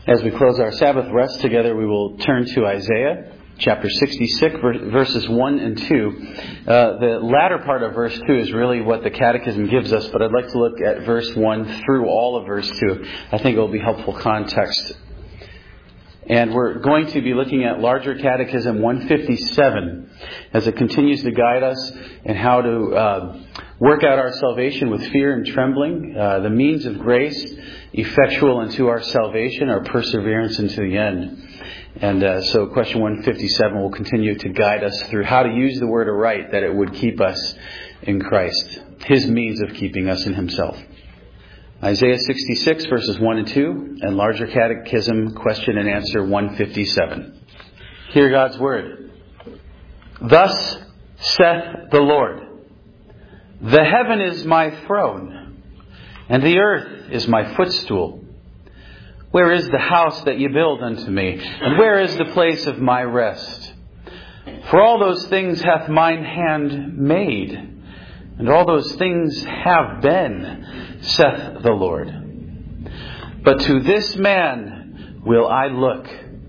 As we close our Sabbath rest together, we will turn to Isaiah chapter 66, verses 1 and 2. The latter part of verse 2 is really what the Catechism gives us, but I'd like to look at verse 1 through all of verse 2. I think it will be helpful context. And we're going to be looking at Larger Catechism 157 as it continues to guide us in how to work out our salvation with fear and trembling, the means of grace, effectual unto our salvation, our perseverance unto the end. And so question 157 will continue to guide us through how to use the word aright, that it would keep us in Christ, His means of keeping us in Himself. Isaiah 66 verses 1 and 2 and Larger Catechism question and answer 157. Hear God's word. Thus saith the Lord, the heaven is my throne, and the earth is my footstool. Where is the house that ye build unto me? And where is the place of my rest? For all those things hath mine hand made, and all those things have been, saith the Lord. But to this man will I look,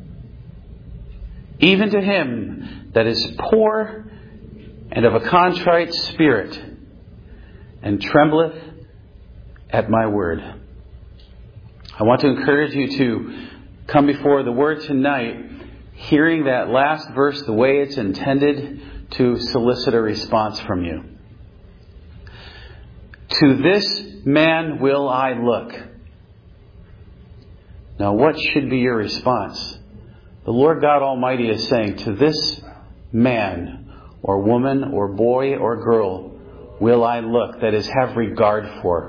even to him that is poor and of a contrite spirit, and trembleth at my word. I want to encourage you to come before the Word tonight, hearing that last verse the way it's intended to solicit a response from you. To this man will I look. Now, what should be your response? The Lord God Almighty is saying, to this man or woman or boy or girl will I look, that is, have regard for.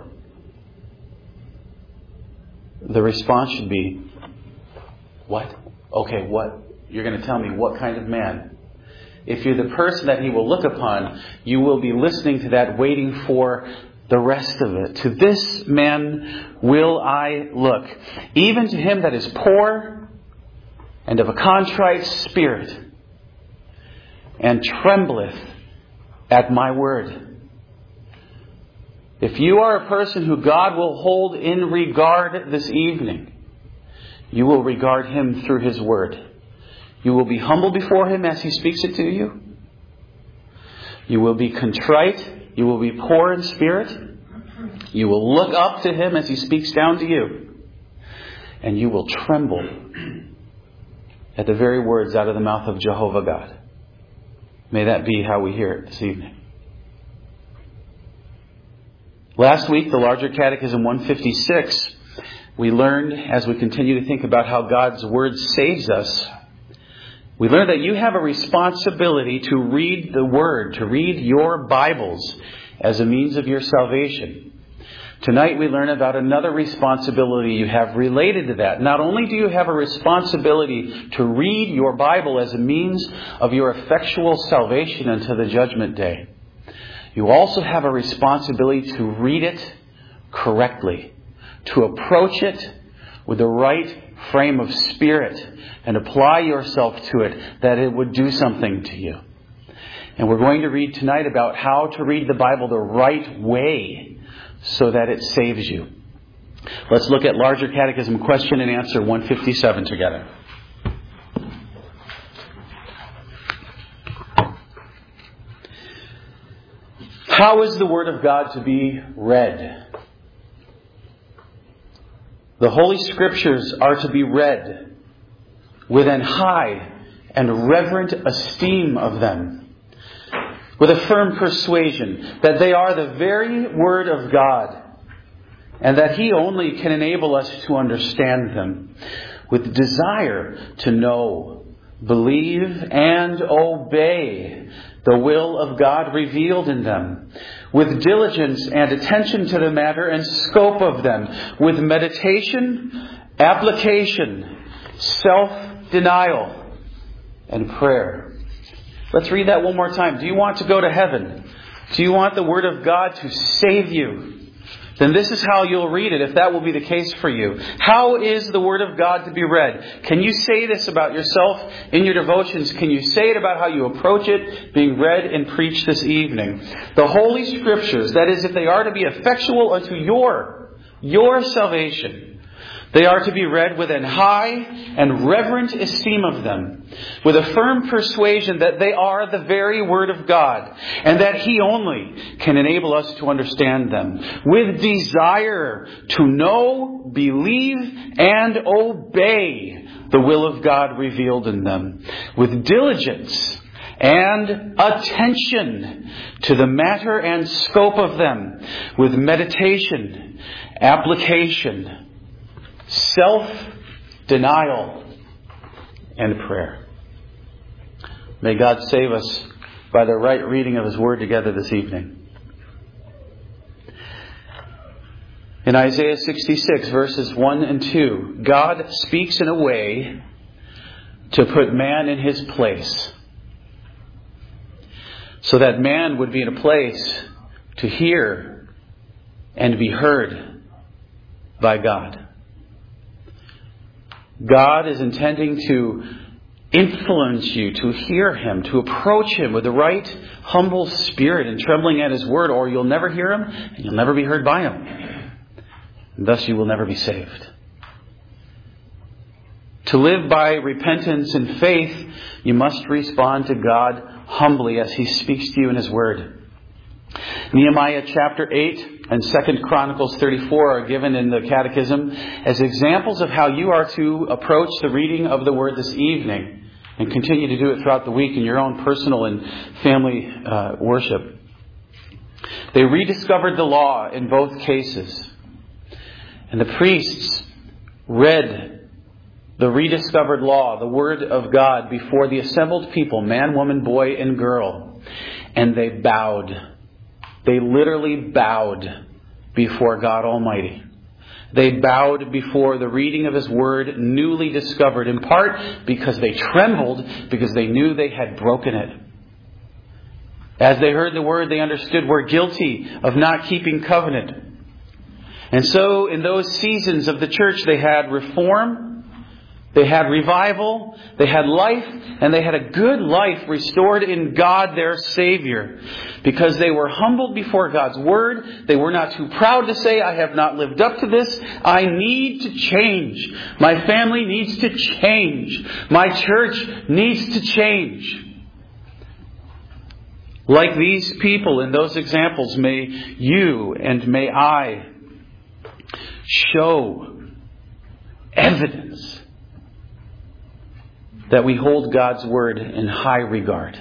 The response should be, what? Okay, what? You're going to tell me what kind of man? If you're the person that He will look upon, you will be listening to that, waiting for the rest of it. To this man will I look, even to him that is poor and of a contrite spirit, and trembleth at my word. If you are a person who God will hold in regard this evening, you will regard Him through His word. You will be humble before Him as He speaks it to you. You will be contrite. You will be poor in spirit. You will look up to Him as He speaks down to you. And you will tremble at the very words out of the mouth of Jehovah God. May that be how we hear it this evening. Last week, the Larger Catechism 156, we learned, as we continue to think about how God's Word saves us, we learned that you have a responsibility to read the Word, to read your Bibles as a means of your salvation. Tonight we learn about another responsibility you have related to that. Not only do you have a responsibility to read your Bible as a means of your effectual salvation unto the judgment day, you also have a responsibility to read it correctly, to approach it with the right frame of spirit and apply yourself to it, that it would do something to you. And we're going to read tonight about how to read the Bible the right way so that it saves you. Let's look at Larger Catechism question and answer 157 together. How is the Word of God to be read? The Holy Scriptures are to be read with an high and reverent esteem of them, with a firm persuasion that they are the very Word of God, and that He only can enable us to understand them, with desire to know, believe, and obey the will of God revealed in them, with diligence and attention to the matter and scope of them, with meditation, application, self-denial, and prayer. Let's read that one more time. Do you want to go to heaven? Do you want the Word of God to save you? Then this is how you'll read it, if that will be the case for you. How is the Word of God to be read? Can you say this about yourself in your devotions? Can you say it about how you approach it being read and preached this evening? The Holy Scriptures, that is, if they are to be effectual unto your salvation, They are to be read with an high and reverent esteem of them, with a firm persuasion that they are the very Word of God, and that He only can enable us to understand them, with desire to know, believe, and obey the will of God revealed in them, with diligence and attention to the matter and scope of them, with meditation, application, self-denial, and prayer. May God save us by the right reading of His Word together this evening. In Isaiah 66, verses 1 and 2, God speaks in a way to put man in his place, so that man would be in a place to hear and be heard by God. God is intending to influence you to hear Him, to approach Him with the right humble spirit and trembling at His word, or you'll never hear Him and you'll never be heard by Him. And thus you will never be saved. To live by repentance and faith, you must respond to God humbly as He speaks to you in His Word. Nehemiah chapter 8 and 2 Chronicles 34 are given in the Catechism as examples of how you are to approach the reading of the Word this evening and continue to do it throughout the week in your own personal and family worship. They rediscovered the law in both cases. And the priests read the rediscovered law, the Word of God, before the assembled people, man, woman, boy, and girl. And they bowed. They literally bowed before God Almighty. They bowed before the reading of His Word, newly discovered, in part because they trembled, because they knew they had broken it. As they heard the Word, they understood we're guilty of not keeping covenant. And so in those seasons of the church, they had reform, they had revival, they had life, and they had a good life restored in God their Savior. Because they were humbled before God's Word. They were not too proud to say, I have not lived up to this. I need to change. My family needs to change. My church needs to change. Like these people in those examples, may you and may I show evidence that we hold God's Word in high regard.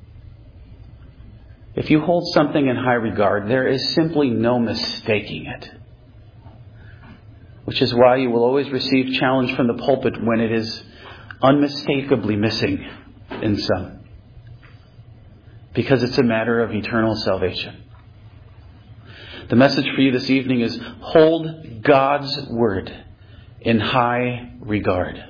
If you hold something in high regard, there is simply no mistaking it. Which is why you will always receive challenge from the pulpit when it is unmistakably missing in some. Because it's a matter of eternal salvation. The message for you this evening is hold God's Word in high regard.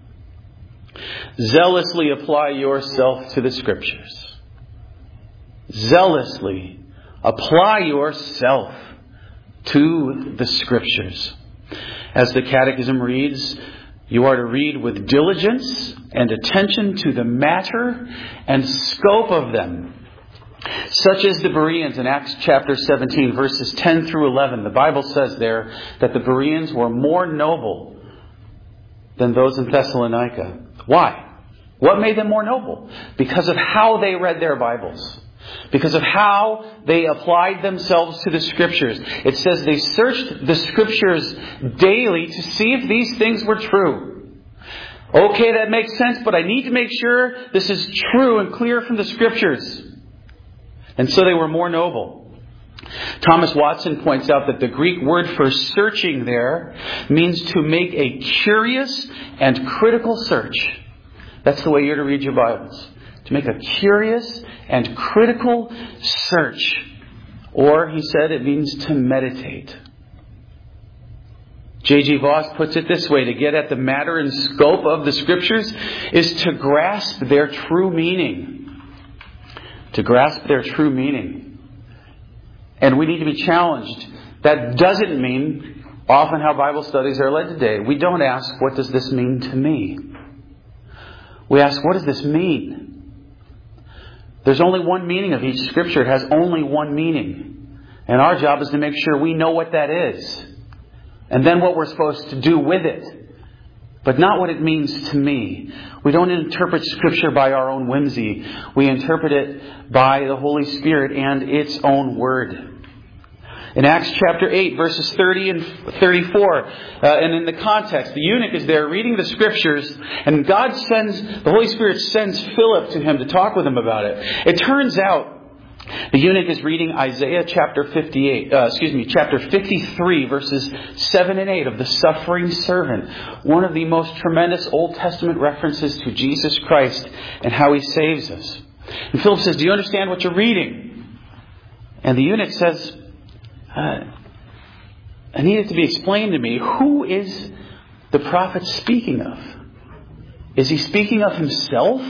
Zealously apply yourself to the Scriptures. Zealously apply yourself to the Scriptures. As the Catechism reads, you are to read with diligence and attention to the matter and scope of them. Such as the Bereans in Acts chapter 17, verses 10 through 11. The Bible says there that the Bereans were more noble than those in Thessalonica. Why? What made them more noble? Because of how they read their Bibles. Because of how they applied themselves to the Scriptures. It says they searched the Scriptures daily to see if these things were true. Okay, that makes sense, but I need to make sure this is true and clear from the Scriptures. And so they were more noble. Thomas Watson points out that the Greek word for searching there means to make a curious and critical search. That's the way you're to read your Bibles. To make a curious and critical search. Or, he said, it means to meditate. J.G. Voss puts it this way: to get at the matter and scope of the Scriptures is to grasp their true meaning. To grasp their true meaning. And we need to be challenged. That doesn't mean, often how Bible studies are led today, we don't ask, what does this mean to me? We ask, what does this mean? There's only one meaning of each Scripture. It has only one meaning. And our job is to make sure we know what that is. and then what we're supposed to do with it, but not what it means to me. We don't interpret Scripture by our own whimsy. We interpret it by the Holy Spirit and its own Word. In Acts chapter 8, verses 30 and 34, and in the context, the eunuch is there reading the Scriptures, and the Holy Spirit sends Philip to him to talk with him about it. It turns out the eunuch is reading Isaiah chapter 53, verses 7 and 8 of the suffering servant, one of the most tremendous Old Testament references to Jesus Christ and how He saves us. And Philip says, "Do you understand what you're reading?" And the eunuch says, "I need it to be explained to me. Who is the prophet speaking of? Is he speaking of himself?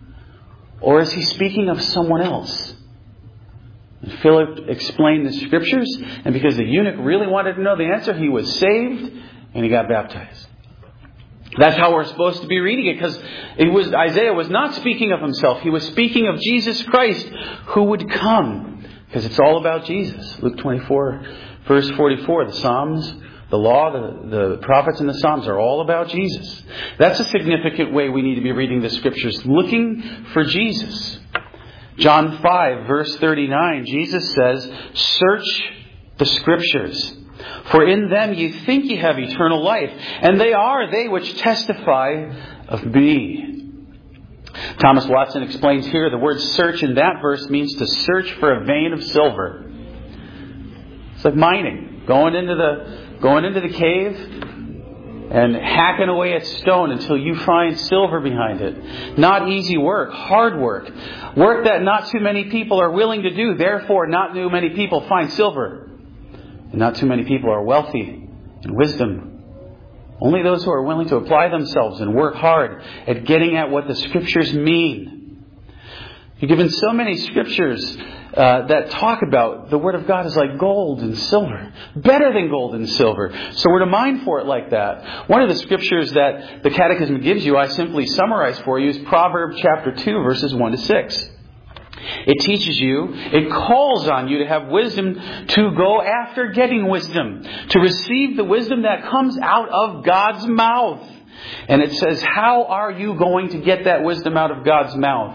Or is he speaking of someone else?" And Philip explained the Scriptures, and because the eunuch really wanted to know the answer, he was saved and he got baptized. That's how we're supposed to be reading it, because Isaiah was not speaking of himself. He was speaking of Jesus Christ who would come, because it's all about Jesus. Luke 24, verse 44, the Psalms, the law, the prophets and the Psalms are all about Jesus. That's a significant way we need to be reading the Scriptures, looking for Jesus. John 5, verse 39, Jesus says, "Search the Scriptures, for in them ye think ye have eternal life, and they are they which testify of me." Thomas Watson explains here the word search in that verse means to search for a vein of silver. It's like mining, going into the cave and hacking away at stone until you find silver behind it. Not easy work, hard work. Work that not too many people are willing to do. Therefore, not too many people find silver. And not too many people are wealthy in wisdom. Only those who are willing to apply themselves and work hard at getting at what the Scriptures mean. You're given so many Scriptures that talk about the Word of God is like gold and silver. Better than gold and silver. So we're to mine for it like that. One of the Scriptures that the Catechism gives you, I simply summarize for you, is Proverbs chapter 2, verses 1 to 6. It teaches you, it calls on you to have wisdom, to go after getting wisdom, to receive the wisdom that comes out of God's mouth. And it says, how are you going to get that wisdom out of God's mouth?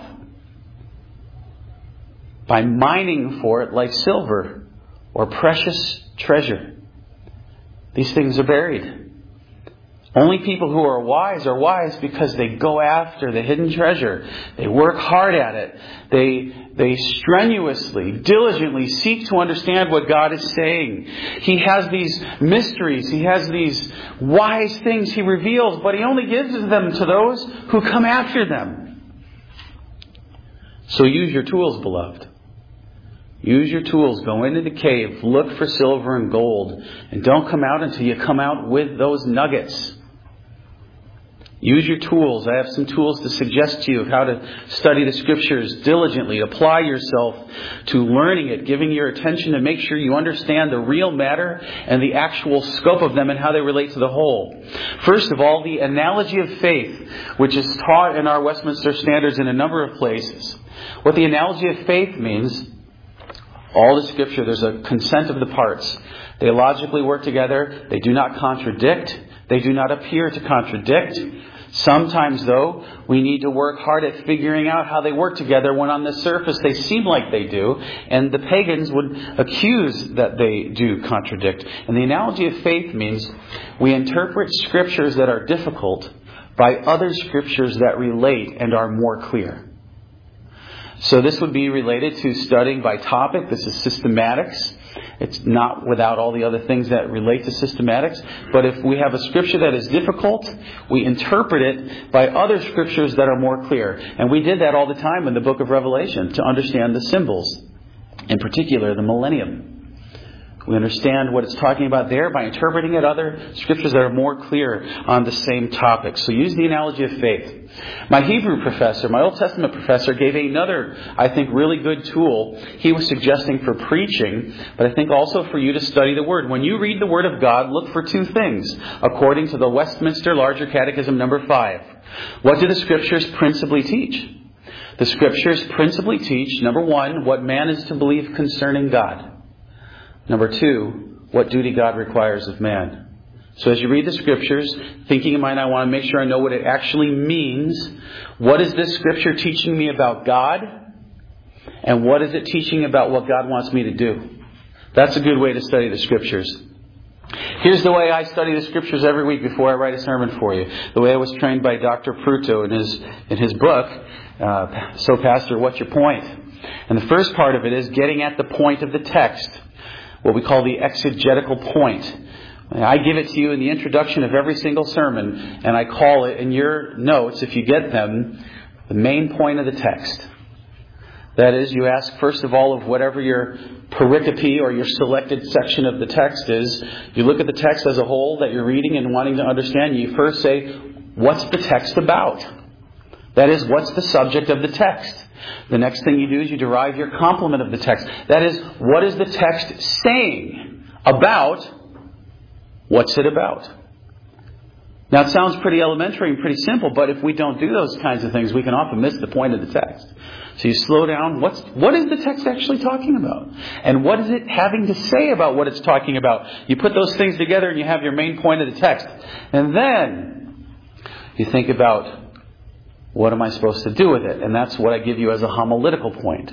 By mining for it like silver or precious treasure. These things are buried. Only people who are wise because they go after the hidden treasure. They work hard at it. They strenuously, diligently seek to understand what God is saying. He has these mysteries. He has these wise things He reveals, but He only gives them to those who come after them. So use your tools, beloved. Use your tools. Go into the cave. Look for silver and gold. And don't come out until you come out with those nuggets. Use your tools. I have some tools to suggest to you of how to study the Scriptures diligently. Apply yourself to learning it, giving your attention to make sure you understand the real matter and the actual scope of them and how they relate to the whole. First of all, the analogy of faith, which is taught in our Westminster Standards in a number of places. What the analogy of faith means, all the Scripture, there's a consent of the parts. They logically work together. They do not contradict. They do not appear to contradict. Sometimes, though, we need to work hard at figuring out how they work together when on the surface they seem like they do, and the pagans would accuse that they do contradict. And the analogy of faith means we interpret Scriptures that are difficult by other Scriptures that relate and are more clear. So this would be related to studying by topic. This is systematics. It's not without all the other things that relate to systematics. But if we have a Scripture that is difficult, we interpret it by other Scriptures that are more clear. And we did that all the time in the book of Revelation to understand the symbols. In particular, the millennium. We understand what it's talking about there by interpreting it other Scriptures that are more clear on the same topic. So use the analogy of faith. My Hebrew professor, my Old Testament professor, gave another, I think, really good tool. He was suggesting for preaching, but I think also for you to study the Word. When you read the Word of God, look for two things, according to the Westminster Larger Catechism number 5. What do the Scriptures principally teach? The Scriptures principally teach, number 1, what man is to believe concerning God. Number 2, what duty God requires of man. So as you read the Scriptures, thinking in mind, I want to make sure I know what it actually means. What is this Scripture teaching me about God? And what is it teaching about what God wants me to do? That's a good way to study the Scriptures. Here's the way I study the Scriptures every week before I write a sermon for you. The way I was trained by Dr. Pruto in his book, So Pastor, What's Your Point? And the first part of it is getting at the point of the text, what we call the exegetical point. I give it to you in the introduction of every single sermon, and I call it in your notes, if you get them, the main point of the text. That is, you ask first of all of whatever your pericope or your selected section of the text is. You look at the text as a whole that you're reading and wanting to understand. You first say, what's the text about? That is, what's the subject of the text? The next thing you do is you derive your complement of the text. That is, what is the text saying about what's it about? Now, it sounds pretty elementary and pretty simple, but if we don't do those kinds of things, we can often miss the point of the text. So you slow down. What is the text actually talking about? And what is it having to say about what it's talking about? You put those things together and you have your main point of the text. And then you think about, what am I supposed to do with it? And that's what I give you as a homiletical point.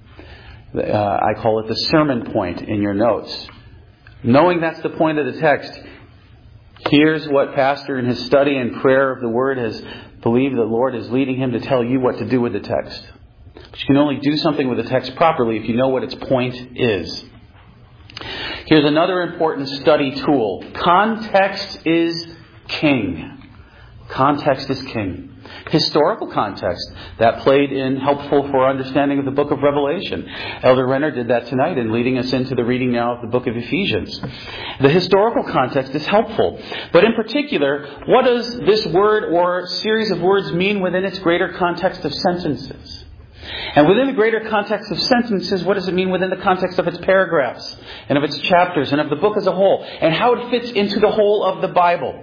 I call it the sermon point in your notes. Knowing that's the point of the text, here's what Pastor in his study and prayer of the Word has believed the Lord is leading him to tell you what to do with the text. But you can only do something with the text properly if you know what its point is. Here's another important study tool. Context is king. Context is king. Historical context, that played in helpful for our understanding of the book of Revelation. Elder Renner did that tonight in leading us into the reading now of the book of Ephesians. The historical context is helpful. But in particular, what does this word or series of words mean within its greater context of sentences? And within the greater context of sentences, what does it mean within the context of its paragraphs and of its chapters and of the book as a whole? And how it fits into the whole of the Bible?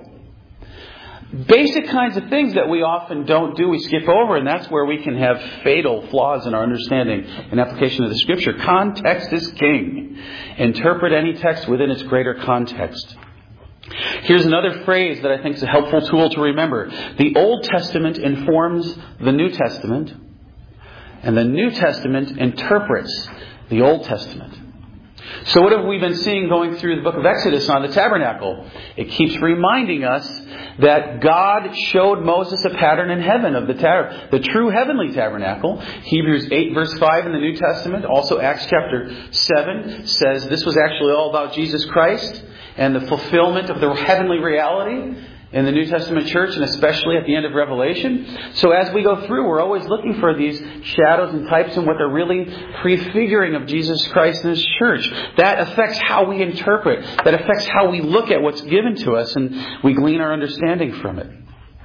Basic kinds of things that we often don't do, we skip over, and that's where we can have fatal flaws in our understanding and application of the Scripture. Context is king. Interpret any text within its greater context. Here's another phrase that I think is a helpful tool to remember. The Old Testament informs the New Testament, and the New Testament interprets the Old Testament. So what have we been seeing going through the book of Exodus on the tabernacle? It keeps reminding us that God showed Moses a pattern in heaven of the true heavenly tabernacle. Hebrews 8 verse 5 in the New Testament, also Acts chapter 7 says this was actually all about Jesus Christ and the fulfillment of the heavenly reality in the New Testament church, and especially at the end of Revelation. So as we go through, we're always looking for these shadows and types and what they're really prefiguring of Jesus Christ and His church. That affects how we interpret. That affects how we look at what's given to us, and we glean our understanding from it.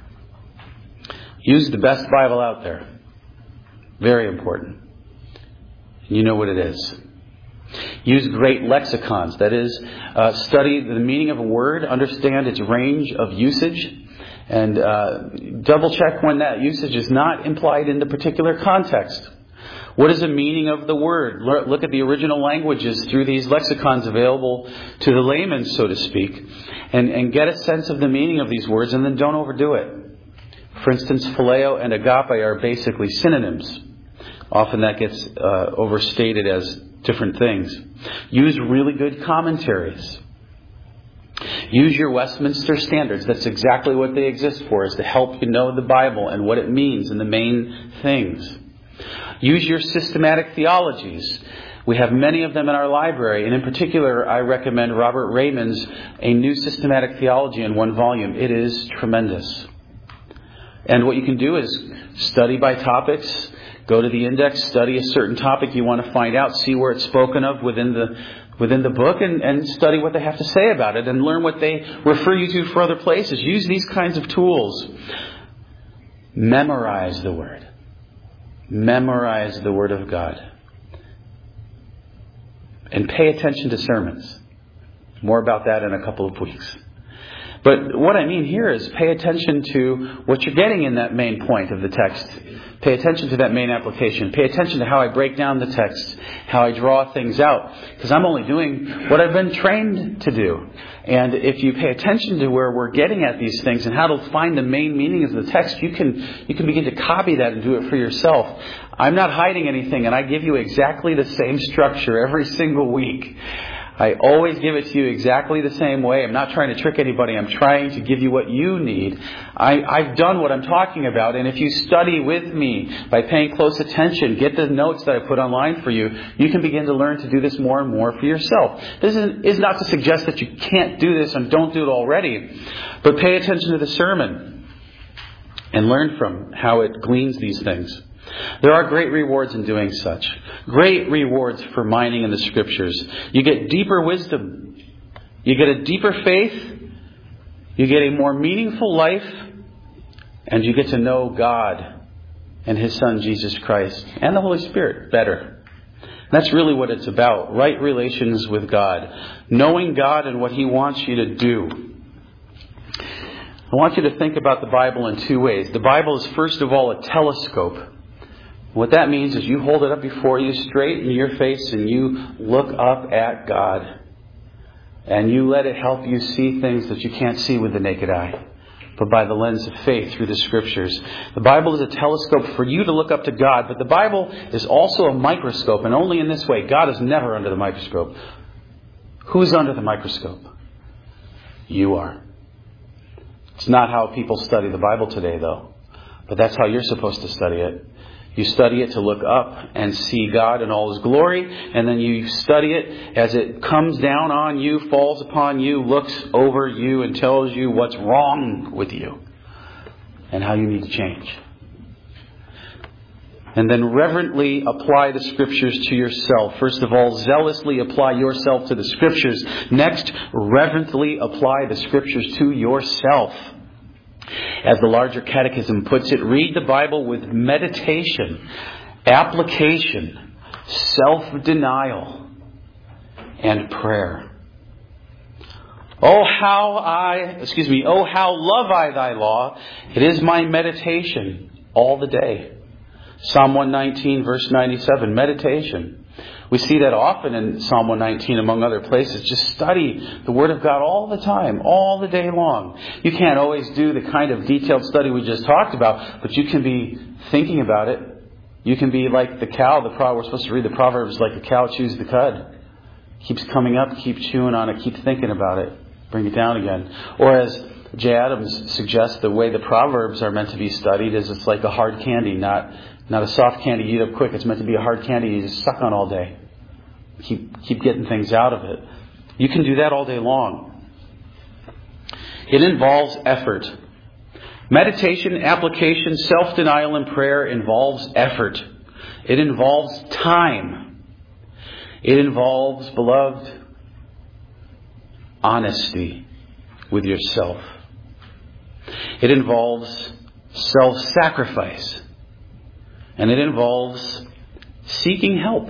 Use the best Bible out there. Very important. You know what it is. Use great lexicons. That is, study the meaning of a word, understand its range of usage, and double check when that usage is not implied in the particular context. What is the meaning of the word? Look at the original languages through these lexicons available to the layman, so to speak, and get a sense of the meaning of these words, and then don't overdo it. For instance, phileo and agape are basically synonyms. Often that gets overstated as different things. Use really good commentaries. Use your Westminster Standards. That's exactly what they exist for, is to help you know the Bible and what it means and the main things. Use your systematic theologies. We have many of them in our library, and in particular, I recommend Robert Raymond's A New Systematic Theology in one volume. It is tremendous. And what you can do is study by topics. Go to the index, study a certain topic you want to find out, see where it's spoken of within the book, and study what they have to say about it, and learn what they refer you to for other places. Use these kinds of tools. Memorize the Word. Memorize the Word of God. And pay attention to sermons. More about that in a couple of weeks. But what I mean here is pay attention to what you're getting in that main point of the text. Pay attention to that main application. Pay attention to how I break down the text, how I draw things out. Because I'm only doing what I've been trained to do. And if you pay attention to where we're getting at these things and how to find the main meaning of the text, you can begin to copy that and do it for yourself. I'm not hiding anything, and I give you exactly the same structure every single week. I always give it to you exactly the same way. I'm not trying to trick anybody. I'm trying to give you what you need. I've done what I'm talking about. And if you study with me by paying close attention, get the notes that I put online for you, you can begin to learn to do this more and more for yourself. This is not to suggest that you can't do this and don't do it already. But pay attention to the sermon and learn from how it gleans these things. There are great rewards in doing such. Great rewards for mining in the Scriptures. You get deeper wisdom. You get a deeper faith. You get a more meaningful life. And you get to know God and His Son, Jesus Christ, and the Holy Spirit better. That's really what it's about. Right relations with God. Knowing God and what He wants you to do. I want you to think about the Bible in two ways. The Bible is, first of all, a telescope. What that means is you hold it up before you, straight in your face, and you look up at God. And you let it help you see things that you can't see with the naked eye, but by the lens of faith through the Scriptures. The Bible is a telescope for you to look up to God, but the Bible is also a microscope, and only in this way. God is never under the microscope. Who's under the microscope? You are. It's not how people study the Bible today, though. But that's how you're supposed to study it. You study it to look up and see God in all His glory. And then you study it as it comes down on you, falls upon you, looks over you, and tells you what's wrong with you and how you need to change. And then reverently apply the Scriptures to yourself. First of all, zealously apply yourself to the Scriptures. Next, reverently apply the Scriptures to yourself. As the larger catechism puts it, read the Bible with meditation, application, self-denial, and prayer. Oh, how love I thy law. It is my meditation all the day. Psalm 119, verse 97, meditation. We see that often in Psalm 119, among other places. Just study the Word of God all the time, all the day long. You can't always do the kind of detailed study we just talked about, but you can be thinking about it. You can be like the cow. We're supposed to read the Proverbs like the cow chews the cud. Keeps coming up, keep chewing on it, keep thinking about it, bring it down again. Or as J. Adams suggests, the way the Proverbs are meant to be studied is it's like a hard candy, not a soft candy you eat up quick. It's meant to be a hard candy you just suck on all day. Keep getting things out of it. You can do that all day long. It involves effort. Meditation, application, self-denial, and prayer involves effort. It involves time. It involves, beloved, honesty with yourself. It involves self-sacrifice. And it involves seeking help.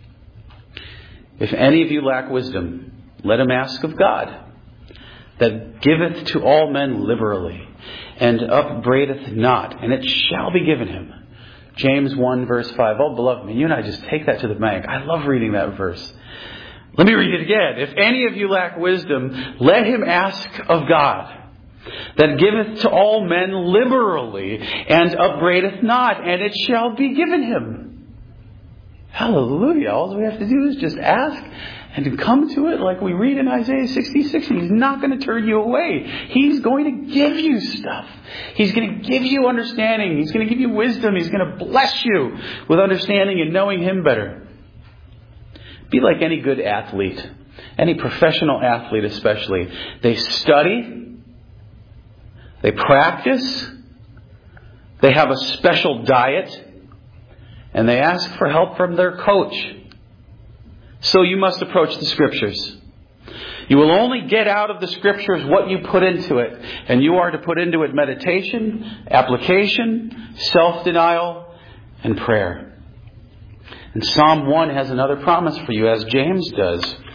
If any of you lack wisdom, let him ask of God, that giveth to all men liberally, and upbraideth not, and it shall be given him. James 1 verse 5. Oh, beloved, you and I just take that to the bank. I love reading that verse. Let me read it again. If any of you lack wisdom, let him ask of God, that giveth to all men liberally, and upbraideth not, and it shall be given him. Hallelujah. All we have to do is just ask and come to it like we read in Isaiah 66. He's not going to turn you away. He's going to give you stuff. He's going to give you understanding. He's going to give you wisdom. He's going to bless you with understanding and knowing Him better. Be like any good athlete, any professional athlete especially. They study, they practice, they have a special diet, and they ask for help from their coach. So you must approach the Scriptures. You will only get out of the Scriptures what you put into it. And you are to put into it meditation, application, self-denial, and prayer. And Psalm 1 has another promise for you, as James does.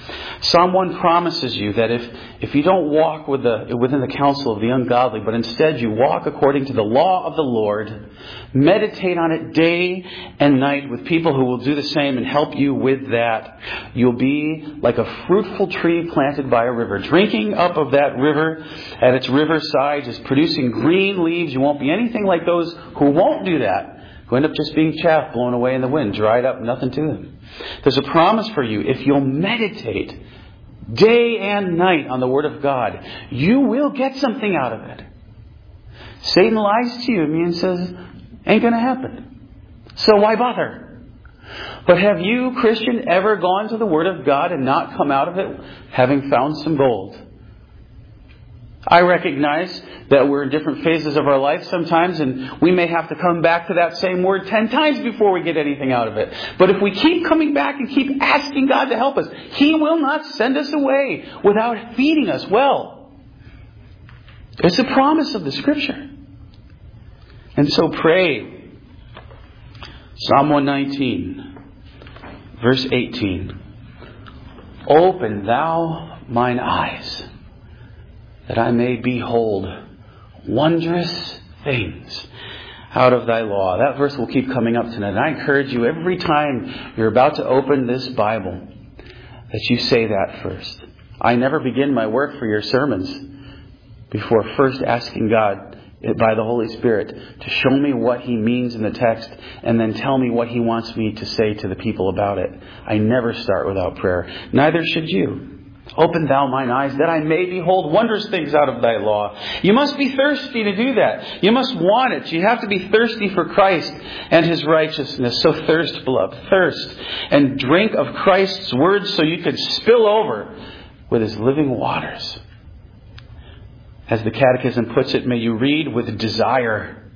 Psalm 1 promises you that if you don't walk within the counsel of the ungodly, but instead you walk according to the law of the Lord, meditate on it day and night with people who will do the same and help you with that, you'll be like a fruitful tree planted by a river, drinking up of that river at its riverside, just producing green leaves. You won't be anything like those who won't do that, who end up just being chaff blown away in the wind, dried up, nothing to them. There's a promise for you. If you'll meditate day and night on the Word of God, you will get something out of it. Satan lies to you and says, ain't going to happen. So why bother? But have you, Christian, ever gone to the Word of God and not come out of it having found some gold? I recognize that we're in different phases of our life sometimes, and we may have to come back to that same word 10 times before we get anything out of it. But if we keep coming back and keep asking God to help us, He will not send us away without feeding us well. It's a promise of the Scripture. And so pray. Psalm 119, verse 18. Open thou mine eyes, that I may behold wondrous things out of thy law. That verse will keep coming up tonight. And I encourage you, every time you're about to open this Bible, that you say that first. I never begin my work for your sermons before first asking God by the Holy Spirit to show me what He means in the text and then tell me what He wants me to say to the people about it. I never start without prayer. Neither should you. Open thou mine eyes, that I may behold wondrous things out of thy law. You must be thirsty to do that. You must want it. You have to be thirsty for Christ and His righteousness. So thirst, beloved, thirst. And drink of Christ's words so you could spill over with His living waters. As the Catechism puts it, may you read with desire.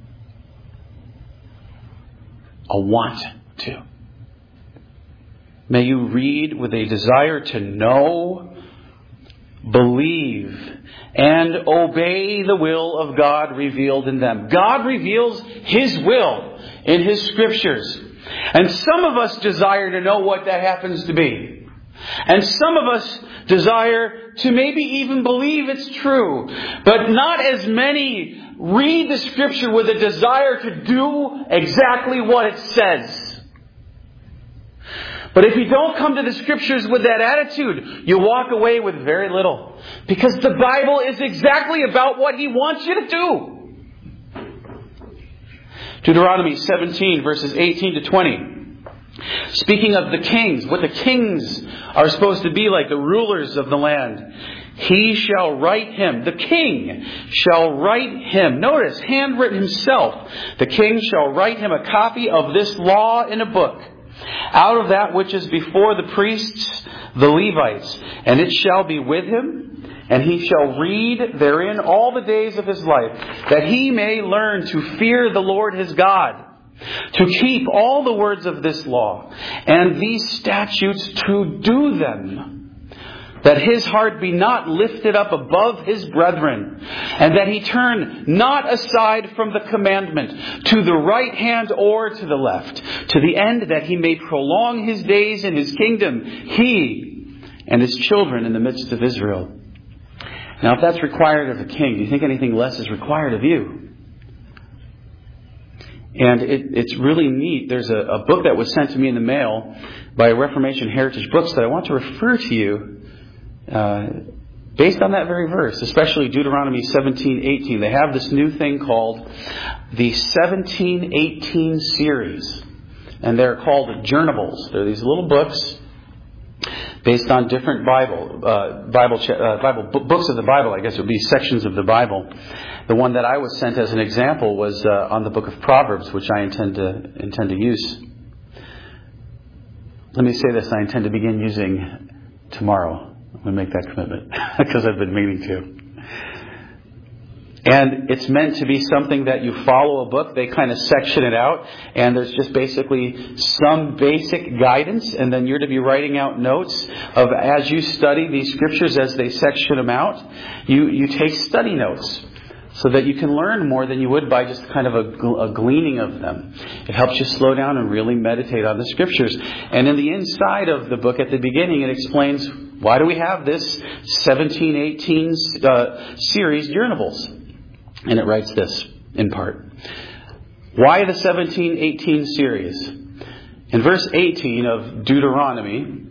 A want to. May you read with a desire to know, believe, and obey the will of God revealed in them. God reveals His will in His Scriptures. And some of us desire to know what that happens to be. And some of us desire to maybe even believe it's true. But not as many read the Scripture with a desire to do exactly what it says. But if you don't come to the Scriptures with that attitude, you walk away with very little. Because the Bible is exactly about what He wants you to do. Deuteronomy 17, verses 18 to 20. Speaking of the kings, what the kings are supposed to be like, the rulers of the land. He shall write him, the king shall write him. Notice, handwritten himself. The king shall write him a copy of this law in a book, out of that which is before the priests, the Levites. And it shall be with him, and he shall read therein all the days of his life, that he may learn to fear the Lord his God, to keep all the words of this law, and these statutes to do them, that his heart be not lifted up above his brethren, and that he turn not aside from the commandment to the right hand or to the left, to the end that he may prolong his days in his kingdom, he and his children in the midst of Israel. Now, if that's required of a king, do you think anything less is required of you? And it's really neat. There's a book that was sent to me in the mail by Reformation Heritage Books that I want to refer to you based on that very verse, especially Deuteronomy 17:18. They have this new thing called the 1718 series, and they're called journables. They're these little books based on different books of the Bible. I guess it would be sections of the Bible. The one that I was sent as an example was on the book of Proverbs, which I intend to use. Let me say this: I intend to begin using tomorrow. I'm going to make that commitment because I've been meaning to. And it's meant to be something that you follow a book. They kind of section it out, and there's just basically some basic guidance, and then you're to be writing out notes of as you study these scriptures, as they section them out. You take study notes so that you can learn more than you would by just kind of a gleaning of them. It helps you slow down and really meditate on the scriptures. And in the inside of the book, at the beginning, it explains Why do we have this 1718 series, Journables? And it writes this, in part. Why the 1718 series? In verse 18 of Deuteronomy,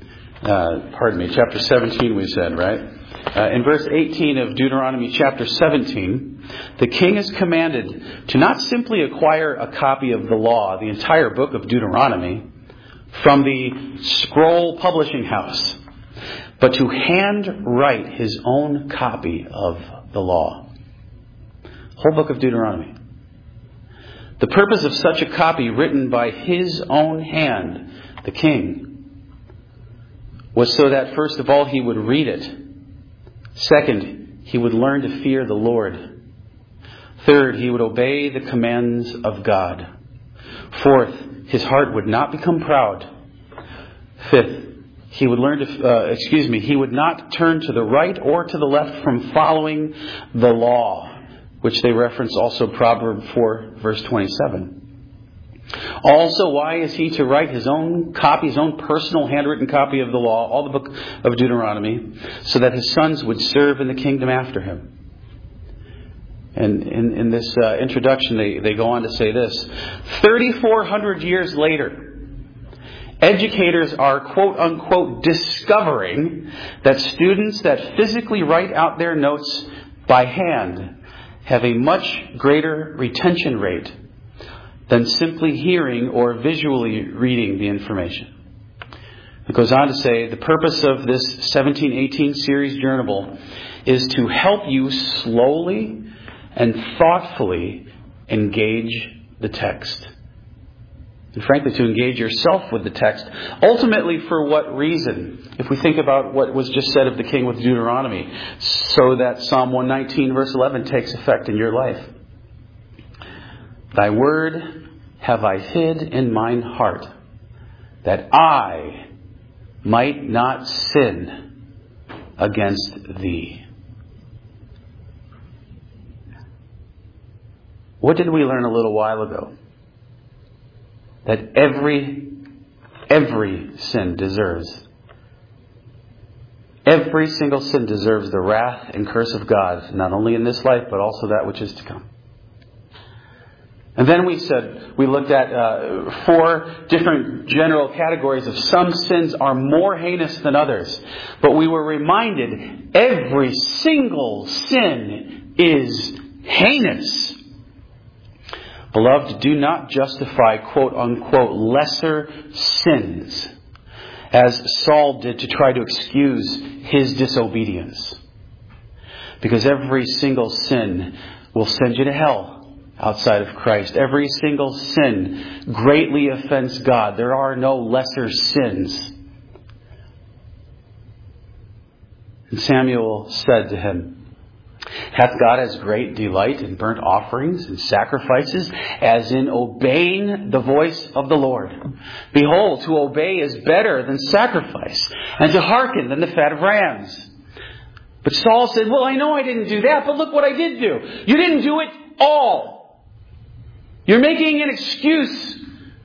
chapter 17 we said, right? In verse 18 of Deuteronomy chapter 17, the king is commanded to not simply acquire a copy of the law, the entire book of Deuteronomy, from the scroll publishing house, but to handwrite his own copy of the law. Whole book of Deuteronomy. The purpose of such a copy written by his own hand, the king, was so that first of all he would read it. Second, he would learn to fear the Lord. Third, he would obey the commands of God. Fourth, his heart would not become proud. Fifth, he would learn to, he would not turn to the right or to the left from following the law, which they reference also Proverbs 4, verse 27. Also, why is he to write his own copy, his own personal handwritten copy of the law, all the book of Deuteronomy, so that his sons would serve in the kingdom after him? And in this introduction, they go on to say this. 3,400 years later, educators are, quote unquote, discovering that students that physically write out their notes by hand have a much greater retention rate than simply hearing or visually reading the information. It goes on to say, the purpose of this 1718 series journal is to help you slowly and thoughtfully engage the text. And frankly, to engage yourself with the text. Ultimately, for what reason? If we think about what was just said of the king with Deuteronomy, so that Psalm 119 verse 11 takes effect in your life. Thy word have I hid in mine heart, that I might not sin against thee. What did we learn a little while ago? That every sin deserves. Every single sin deserves the wrath and curse of God, not only in this life, but also that which is to come. And then we looked at 4 different general categories of some sins are more heinous than others. But we were reminded every single sin is heinous. Beloved, do not justify, quote unquote, lesser sins, as Saul did to try to excuse his disobedience. Because every single sin will send you to hell outside of Christ. Every single sin greatly offends God. There are no lesser sins. And Samuel said to him, hath God as great delight in burnt offerings and sacrifices as in obeying the voice of the Lord? Behold, to obey is better than sacrifice, and to hearken than the fat of rams. But Saul said, well, I know I didn't do that, but look what I did do. You didn't do it all. You're making an excuse.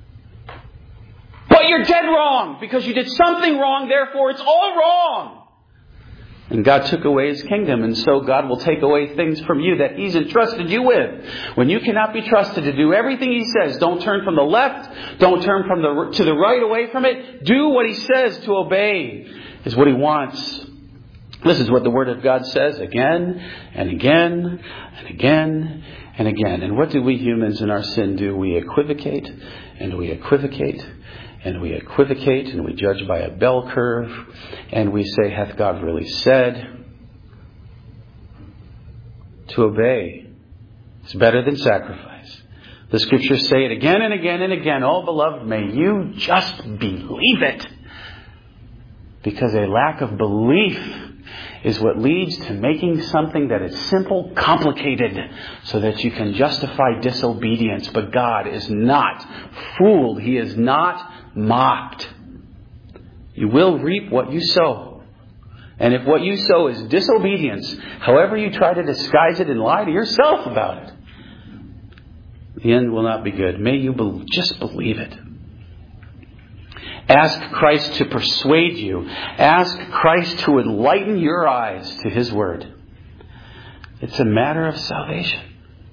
But you're dead wrong, because you did something wrong, therefore it's all wrong. And God took away His kingdom, and so God will take away things from you that He's entrusted you with. When you cannot be trusted to do everything He says, don't turn from the left, don't turn to the right away from it. Do what He says. To obey is what He wants. This is what the Word of God says again and again and again and again. And what do we humans in our sin do? We equivocate and we equivocate. And we equivocate and we judge by a bell curve. And we say, hath God really said? To obey is better than sacrifice. The Scriptures say it again and again and again. Oh, beloved, may you just believe it. Because a lack of belief is what leads to making something that is simple complicated so that you can justify disobedience. But God is not fooled. He is not mocked. You will reap what you sow. And if what you sow is disobedience, however you try to disguise it and lie to yourself about it, the end will not be good. May you just believe it. Ask Christ to persuade you. Ask Christ to enlighten your eyes to His Word. It's a matter of salvation.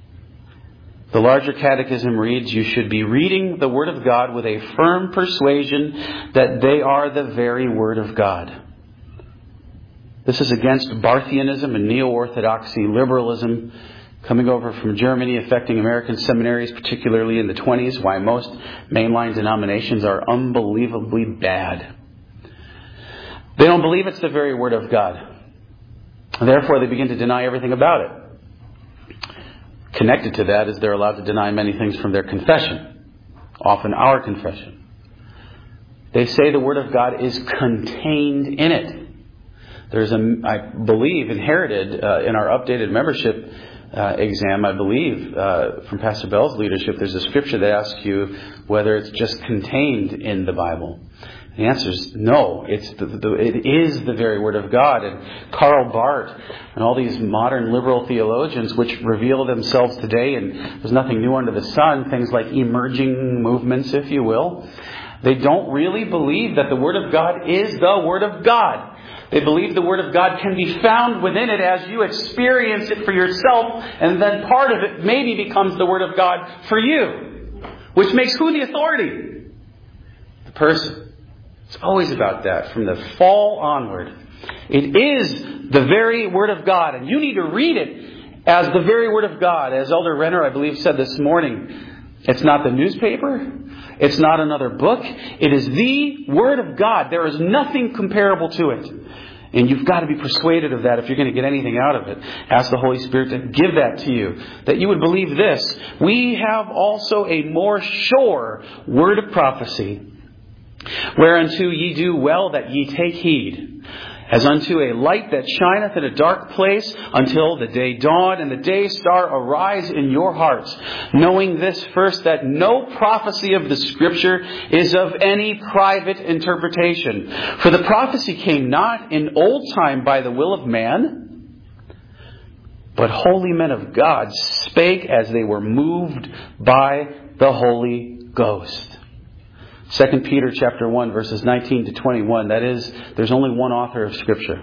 The larger catechism reads, you should be reading the Word of God with a firm persuasion that they are the very Word of God. This is against Barthianism and neo-orthodoxy liberalism coming over from Germany, affecting American seminaries, particularly in the 20s, why most mainline denominations are unbelievably bad. They don't believe it's the very Word of God. Therefore, they begin to deny everything about it. Connected to that is they're allowed to deny many things from their confession, often our confession. They say the Word of God is contained in it. There's I believe, inherited in our updated membership exam, I believe, from Pastor Bell's leadership, there's a scripture that asks you whether it's just contained in the Bible. The answer is no. It is the very Word of God. And Karl Barth and all these modern liberal theologians which reveal themselves today, and there's nothing new under the sun, things like emerging movements, if you will, they don't really believe that the Word of God is the Word of God. They believe the Word of God can be found within it as you experience it for yourself, and then part of it maybe becomes the Word of God for you. Which makes who the authority? The person. It's always about that, from the fall onward. It is the very Word of God, and you need to read it as the very Word of God. As Elder Renner, I believe, said this morning, it's not the newspaper. It's not another book. It is the Word of God. There is nothing comparable to it. And you've got to be persuaded of that if you're going to get anything out of it. Ask the Holy Spirit to give that to you, that you would believe this. We have also a more sure word of prophecy, whereunto ye do well that ye take heed, as unto a light that shineth in a dark place, until the day dawn and the day star arise in your hearts, knowing this first, that no prophecy of the Scripture is of any private interpretation. For the prophecy came not in old time by the will of man, but holy men of God spake as they were moved by the Holy Ghost. 2 Peter chapter 1, verses 19 to 21. That is, there's only one author of Scripture.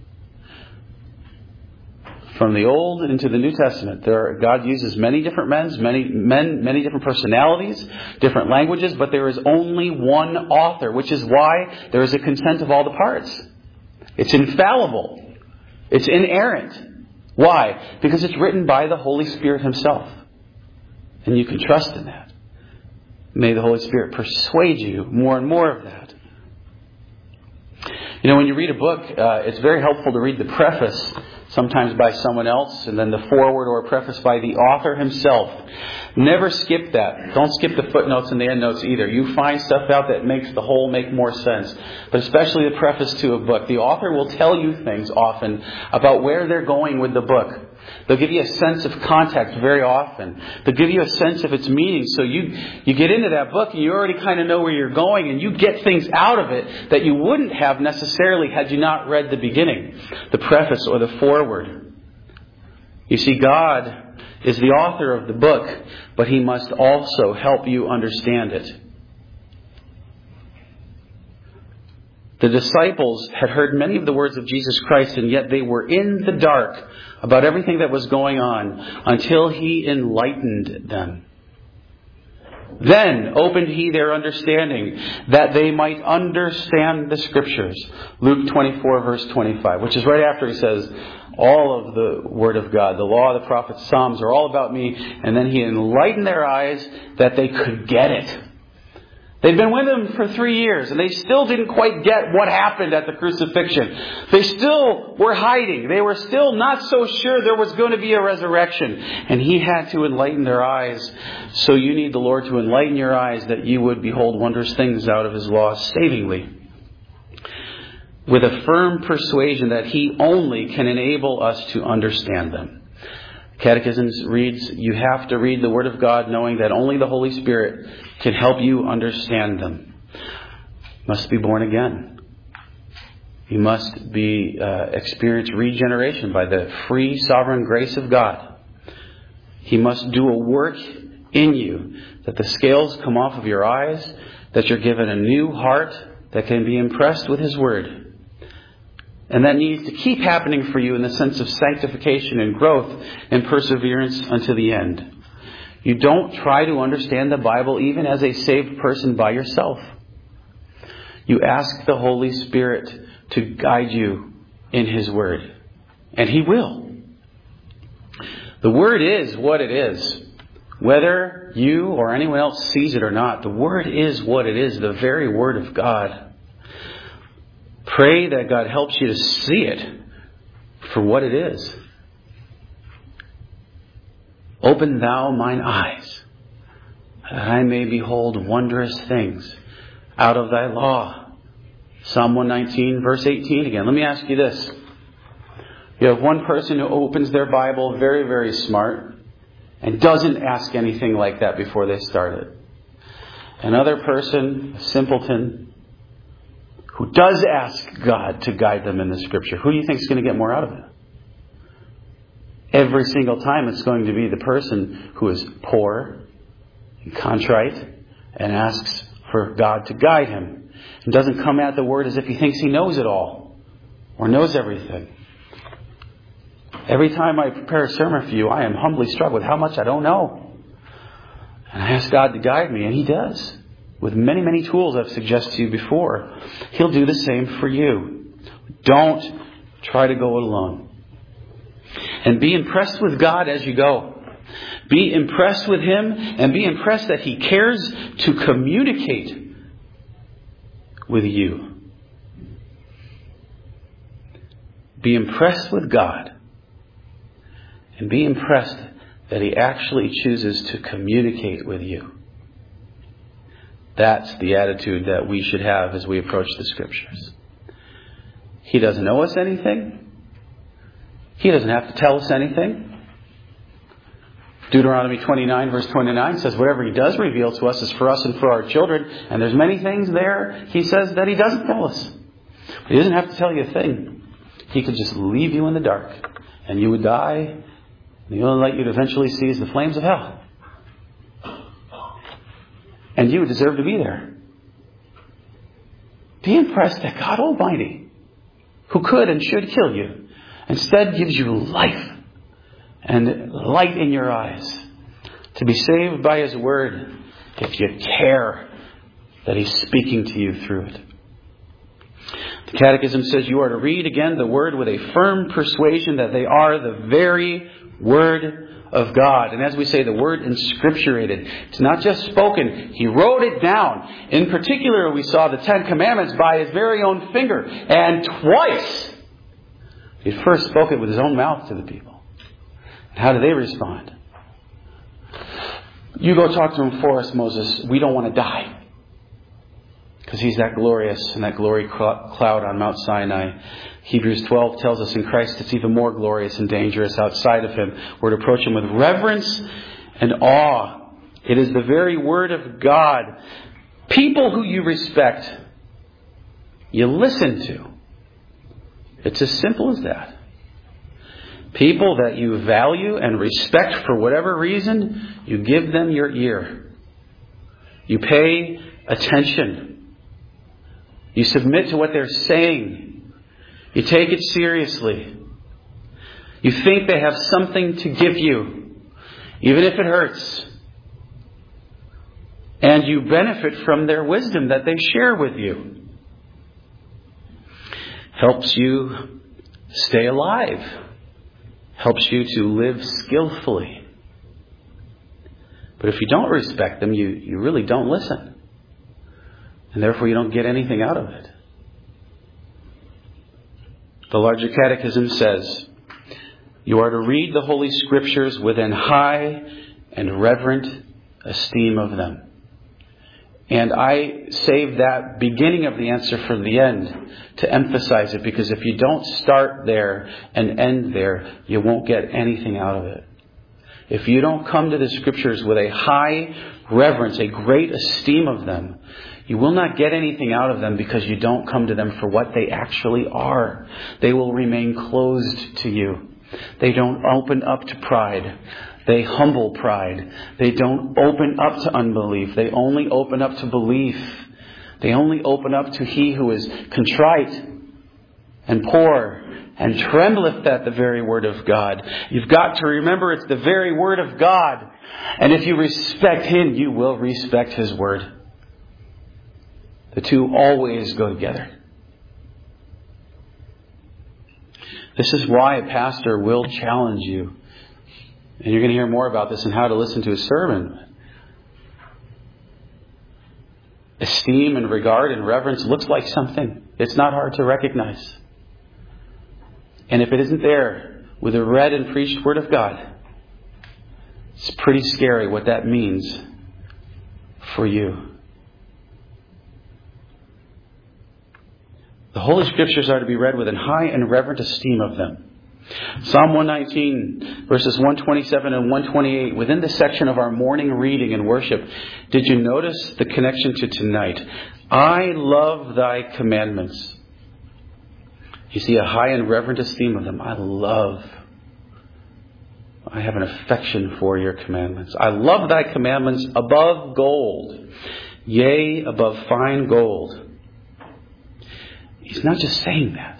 From the Old into the New Testament, God uses many different many different personalities, different languages, but there is only one author, which is why there is a consent of all the parts. It's infallible. It's inerrant. Why? Because it's written by the Holy Spirit Himself. And you can trust in that. May the Holy Spirit persuade you more and more of that. You know, when you read a book, it's very helpful to read the preface, sometimes by someone else, and then the foreword or preface by the author himself. Never skip that. Don't skip the footnotes and the endnotes either. You find stuff out that makes the whole make more sense. But especially the preface to a book. The author will tell you things often about where they're going with the book. They'll give you a sense of context very often. They'll give you a sense of its meaning. So you get into that book and you already kind of know where you're going, and you get things out of it that you wouldn't have necessarily had you not read the beginning, the preface or the foreword. You see, God is the author of the book, but He must also help you understand it. The disciples had heard many of the words of Jesus Christ, and yet they were in the dark about everything that was going on until He enlightened them. Then opened He their understanding, that they might understand the Scriptures. Luke 24, verse 25, which is right after He says, all of the Word of God, the law, the prophets, Psalms are all about me. And then He enlightened their eyes that they could get it. They'd been with Him for 3 years, and they still didn't quite get what happened at the crucifixion. They still were hiding. They were still not so sure there was going to be a resurrection. And He had to enlighten their eyes. So you need the Lord to enlighten your eyes, that you would behold wondrous things out of His law savingly, with a firm persuasion that He only can enable us to understand them. Catechism reads, you have to read the Word of God knowing that only the Holy Spirit can help you understand them. You must be born again. You must experience regeneration by the free sovereign grace of God. He must do a work in you, that the scales come off of your eyes, that you're given a new heart that can be impressed with His Word. And that needs to keep happening for you in the sense of sanctification and growth and perseverance unto the end. You don't try to understand the Bible even as a saved person by yourself. You ask the Holy Spirit to guide you in His Word. And He will. The Word is what it is. Whether you or anyone else sees it or not, the Word is what it is, the very Word of God. Pray that God helps you to see it for what it is. Open thou mine eyes, that I may behold wondrous things out of thy law. Psalm 119, verse 18 again. Let me ask you this. You have one person who opens their Bible very, very smart and doesn't ask anything like that before they start it. Another person, a simpleton, who does ask God to guide them in the Scripture. Who do you think is going to get more out of it? Every single time it's going to be the person who is poor and contrite and asks for God to guide him. And doesn't come at the Word as if he thinks he knows it all or knows everything. Every time I prepare a sermon for you, I am humbly struck with how much I don't know. And I ask God to guide me, and He does. With many, many tools I've suggested to you before. He'll do the same for you. Don't try to go it alone. And be impressed with God as you go. Be impressed with Him, and be impressed that He cares to communicate with you. Be impressed with God. And be impressed that He actually chooses to communicate with you. That's the attitude that we should have as we approach the Scriptures. He doesn't owe us anything. He doesn't have to tell us anything. Deuteronomy 29 verse 29 says whatever He does reveal to us is for us and for our children. And there's many things there He says that He doesn't tell us. But He doesn't have to tell you a thing. He could just leave you in the dark. And you would die. The only light you'd eventually see is the flames of hell. And you would deserve to be there. Be impressed that God Almighty, who could and should kill you, instead gives you life and light in your eyes to be saved by His Word if you care that He's speaking to you through it. The Catechism says you are to read again the Word with a firm persuasion that they are the very Word of God. And as we say, the Word inscripturated. It's not just spoken. He wrote it down. In particular, we saw the Ten Commandments by His very own finger. And twice, He first spoke it with His own mouth to the people. And how do they respond? You go talk to him for us, Moses. We don't want to die. Because He's that glorious and that glory cloud on Mount Sinai. Hebrews 12 tells us in Christ it's even more glorious and dangerous outside of Him. We're to approach Him with reverence and awe. It is the very Word of God. People who you respect, you listen to. It's as simple as that. People that you value and respect for whatever reason, you give them your ear. You pay attention. You submit to what they're saying. You take it seriously. You think they have something to give you, even if it hurts. And you benefit from their wisdom that they share with you. Helps you stay alive. Helps you to live skillfully. But if you don't respect them, you really don't listen. And therefore you don't get anything out of it. The larger catechism says, you are to read the Holy Scriptures with an high and reverent esteem of them. And I saved that beginning of the answer for the end to emphasize it, because if you don't start there and end there, you won't get anything out of it. If you don't come to the Scriptures with a high reverence, a great esteem of them, you will not get anything out of them because you don't come to them for what they actually are. They will remain closed to you. They don't open up to pride. They humble pride. They don't open up to unbelief. They only open up to belief. They only open up to he who is contrite and poor and trembleth at the very word of God. You've got to remember it's the very word of God. And if you respect him, you will respect his word. The two always go together. This is why a pastor will challenge you. And you're going to hear more about this and how to listen to a sermon. Esteem and regard and reverence looks like something. It's not hard to recognize. And if it isn't there with a read and preached word of God, it's pretty scary what that means for you. The Holy Scriptures are to be read with an high and reverent esteem of them. Psalm 119, verses 127 and 128, within the section of our morning reading and worship, did you notice the connection to tonight? I love thy commandments. You see a high and reverent esteem of them. I have an affection for your commandments. I love thy commandments above gold, yea, above fine gold. He's not just saying that.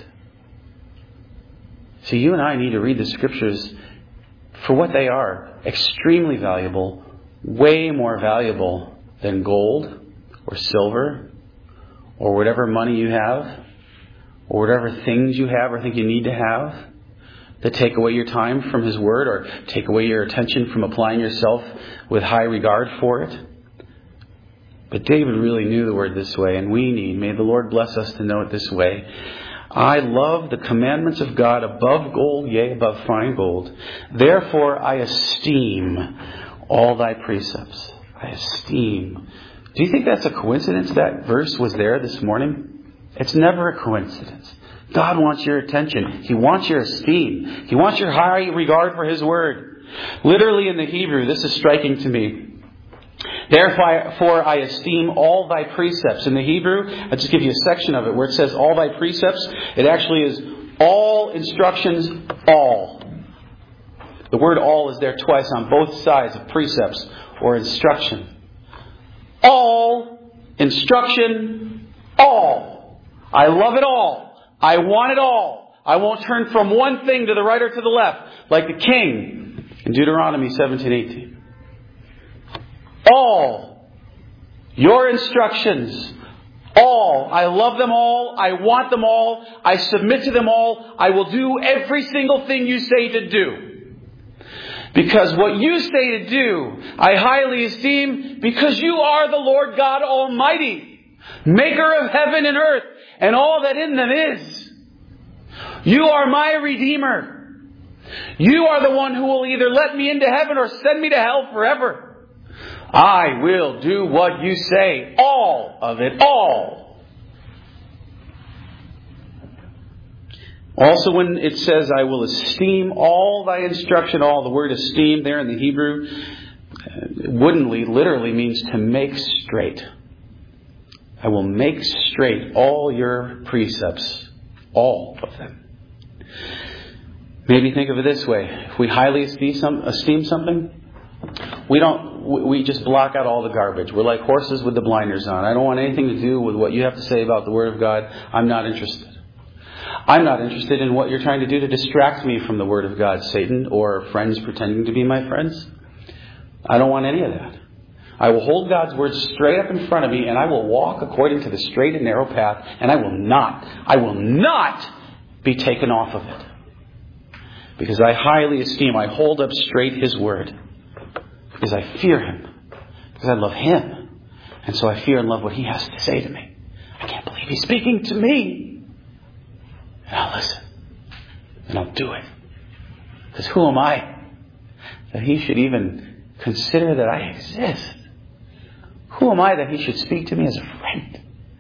So you and I need to read the Scriptures for what they are. Extremely valuable. Way more valuable than gold or silver or whatever money you have or whatever things you have or think you need to have that take away your time from His Word or take away your attention from applying yourself with high regard for it. But David really knew the Word this way, and we need. May the Lord bless us to know it this way. I love the commandments of God above gold, yea, above fine gold. Therefore I esteem all thy precepts. I esteem. Do you think that's a coincidence that verse was there this morning? It's never a coincidence. God wants your attention. He wants your esteem. He wants your high regard for His Word. Literally in the Hebrew, this is striking to me. Therefore I esteem all thy precepts. In the Hebrew, I'll just give you a section of it where it says all thy precepts. It actually is all instructions, all. The word all is there twice on both sides of precepts or instruction. All, instruction, all. I love it all. I want it all. I won't turn from one thing to the right or to the left like the king in Deuteronomy 17:18. All. Your instructions. All. I love them all. I want them all. I submit to them all. I will do every single thing you say to do. Because what you say to do, I highly esteem because you are the Lord God Almighty, maker of heaven and earth and all that in them is. You are my Redeemer. You are the one who will either let me into heaven or send me to hell forever. I will do what you say. All of it. All. Also when it says, I will esteem all thy instruction, all, the word esteem there in the Hebrew, literally means to make straight. I will make straight all your precepts. All of them. Maybe think of it this way. If we highly esteem something, we just block out all the garbage. We're like horses with the blinders on. I don't want anything to do with what you have to say about the Word of God. I'm not interested. I'm not interested in what you're trying to do to distract me from the Word of God, Satan, or friends pretending to be my friends. I don't want any of that. I will hold God's Word straight up in front of me, and I will walk according to the straight and narrow path, and I will not be taken off of it. Because I highly esteem, I hold up straight His Word. Because I fear Him. Because I love Him. And so I fear and love what He has to say to me. I can't believe He's speaking to me. And I'll listen. And I'll do it. Because who am I that He should even consider that I exist? Who am I that He should speak to me as a friend?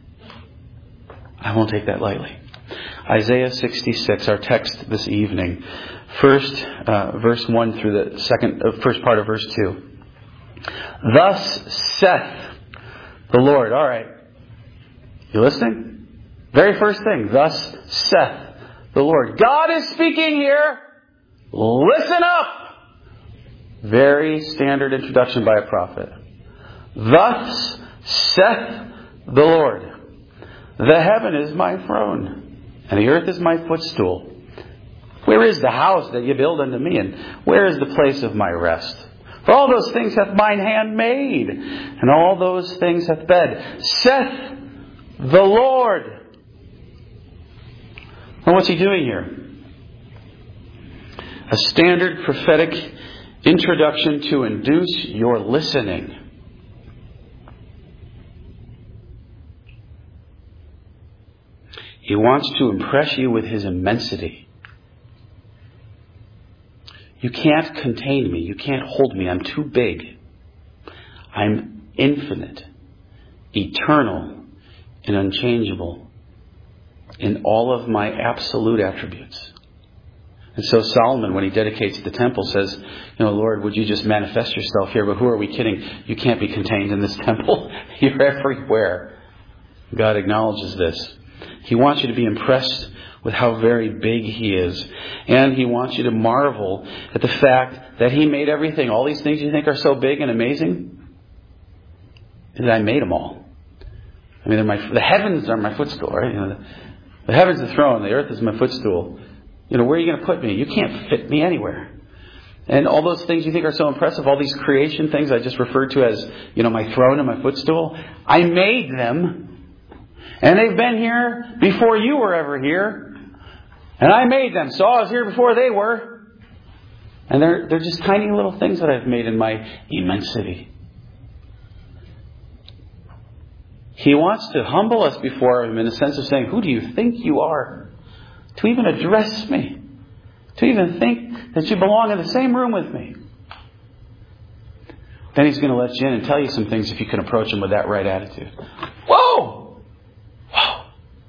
I won't take that lightly. Isaiah 66, our text this evening. First, verse 1 through the first part of verse 2. Thus saith the Lord. All right. You listening? Very first thing. Thus saith the Lord. God is speaking here. Listen up. Very standard introduction by a prophet. Thus saith the Lord. The heaven is my throne, and the earth is my footstool. Where is the house that you build unto me, and where is the place of my rest? For all those things hath mine hand made, and all those things hath bed, saith the Lord. And what's He doing here? A standard prophetic introduction to induce your listening. He wants to impress you with His immensity. You can't contain me. You can't hold me. I'm too big. I'm infinite, eternal, and unchangeable in all of my absolute attributes. And so Solomon, when he dedicates the temple, says, Lord, would you just manifest yourself here? But who are we kidding? You can't be contained in this temple. You're everywhere. God acknowledges this. He wants you to be impressed with how very big He is. And He wants you to marvel at the fact that He made everything. All these things you think are so big and amazing, and I made them all. I mean, the heavens are my footstool, right? The heavens is the throne, the earth is my footstool. Where are you going to put me? You can't fit me anywhere. And all those things you think are so impressive, all these creation things I just referred to as, my throne and my footstool, I made them. And they've been here before you were ever here. And I made them, so I was here before they were. And they're just tiny little things that I've made in my immensity. He wants to humble us before Him in a sense of saying, who do you think you are? To even address me. To even think that you belong in the same room with me. Then He's going to let you in and tell you some things if you can approach Him with that right attitude. Whoa! Whoa!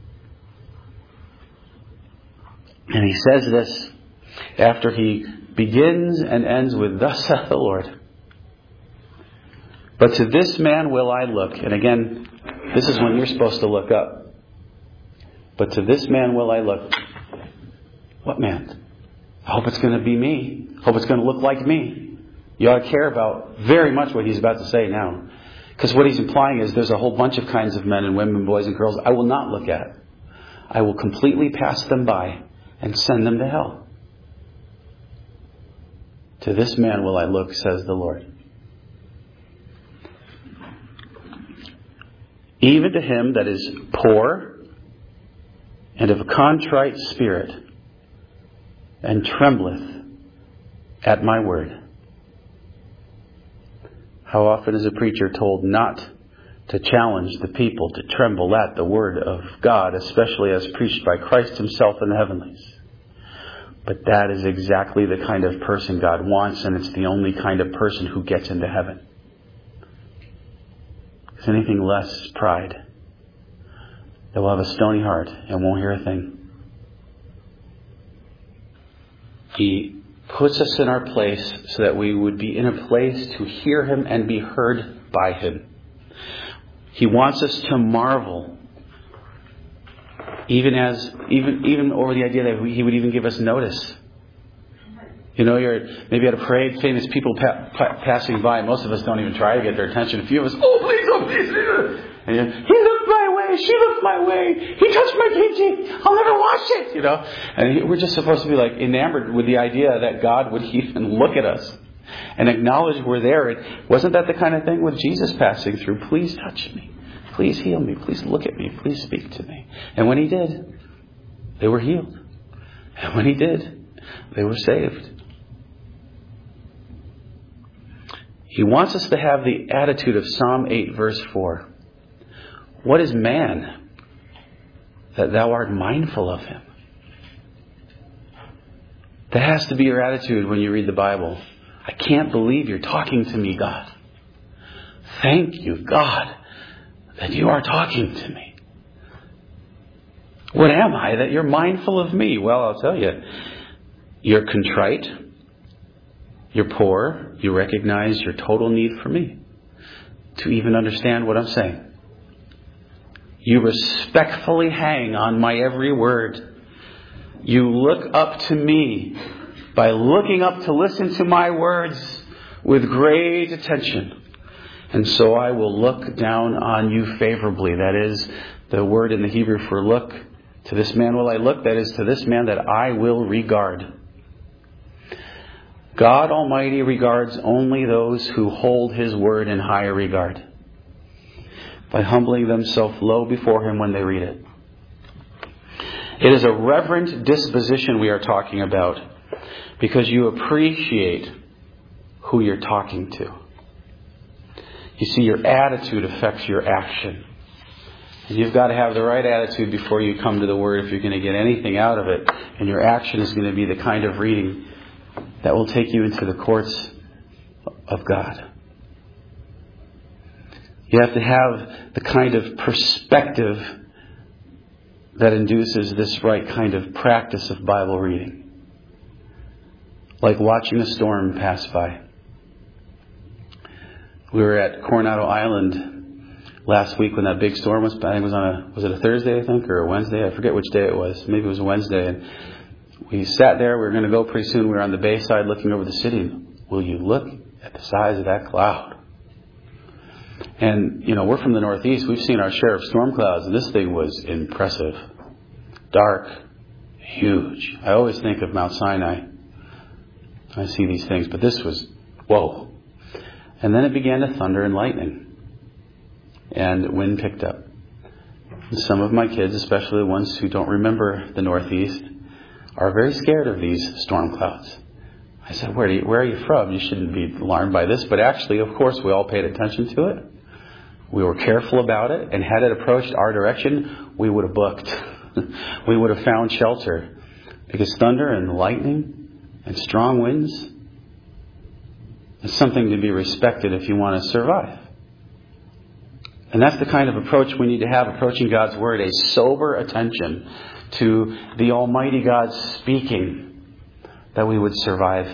And He says this after He begins and ends with, thus saith the Lord. But to this man will I look. And again, this is when you're supposed to look up. But to this man will I look. What man? I hope it's going to be me. I hope it's going to look like me. You ought to care about very much what He's about to say now. Because what He's implying is there's a whole bunch of kinds of men and women, boys and girls I will not look at. I will completely pass them by and send them to hell. To this man will I look, says the Lord. Even to him that is poor and of a contrite spirit, and trembleth at my word. How often is a preacher told not to challenge the people to tremble at the word of God, especially as preached by Christ Himself in the heavenlies? But that is exactly the kind of person God wants, and it's the only kind of person who gets into heaven. Because anything less is pride. They will have a stony heart and won't hear a thing. He puts us in our place so that we would be in a place to hear Him and be heard by Him. He wants us to marvel, even over the idea that He would even give us notice. You're maybe at a parade, famous people passing by. Most of us don't even try to get their attention. A few of us, oh please. And he looked my way, she looked my way, he touched my painting, I'll never wash it, And we're just supposed to be enamored with the idea that God would even look at us and acknowledge we're there. Wasn't that the kind of thing with Jesus passing through? Please touch me. Please heal me. Please look at me. Please speak to me. And when He did, they were healed. And when He did, they were saved. He wants us to have the attitude of Psalm 8 verse 4. What is man that thou art mindful of him? That has to be your attitude when you read the Bible. I can't believe you're talking to me, God. Thank you, God, that you are talking to me. What am I that you're mindful of me? Well, I'll tell you. You're contrite. You're poor. You recognize your total need for me to even understand what I'm saying. You respectfully hang on my every word. You look up to me by looking up to listen to my words with great attention. And so I will look down on you favorably. That is the word in the Hebrew for look. To this man will I look. That is to this man that I will regard. God Almighty regards only those who hold His word in higher regard, by humbling themselves low before Him when they read it. It is a reverent disposition we are talking about, because you appreciate who you're talking to. You see, your attitude affects your action. And you've got to have the right attitude before you come to the Word if you're going to get anything out of it. And your action is going to be the kind of reading that will take you into the courts of God. You have to have the kind of perspective that induces this right kind of practice of Bible reading. Like watching a storm pass by. We were at Coronado Island last week when that big storm was. I think it was it a Thursday, I think, or a Wednesday? I forget which day it was. Maybe it was a Wednesday. And we sat there. We were going to go pretty soon. We were on the bayside looking over the city. Will you look at the size of that cloud? And, we're from the Northeast. We've seen our share of storm clouds, and this thing was impressive. Dark, huge. I always think of Mount Sinai. I see these things, but this was, whoa. And then it began to thunder and lightning. And wind picked up. And some of my kids, especially the ones who don't remember the Northeast, are very scared of these storm clouds. I said, where are you from? You shouldn't be alarmed by this. But actually, of course, we all paid attention to it. We were careful about it. And had it approached our direction, we would have booked. We would have found shelter. Because thunder and lightning and strong winds is something to be respected if you want to survive. And that's the kind of approach we need to have approaching God's Word. A sober attention to the Almighty God speaking, that we would survive.